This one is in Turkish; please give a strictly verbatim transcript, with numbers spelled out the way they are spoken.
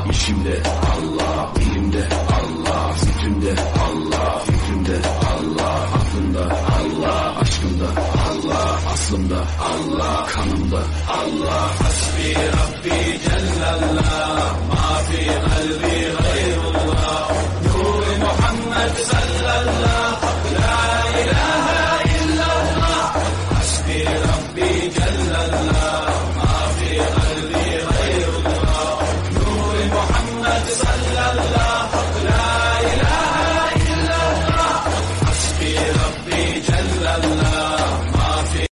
işimde Allah, dilimde Allah, zikrimde Allah, fikrimde Allah, aklımda Allah, aşkımda Allah, aslımda Allah, kanımda Allah. Hasbi Rabbi Cellallah, ma fi kalbi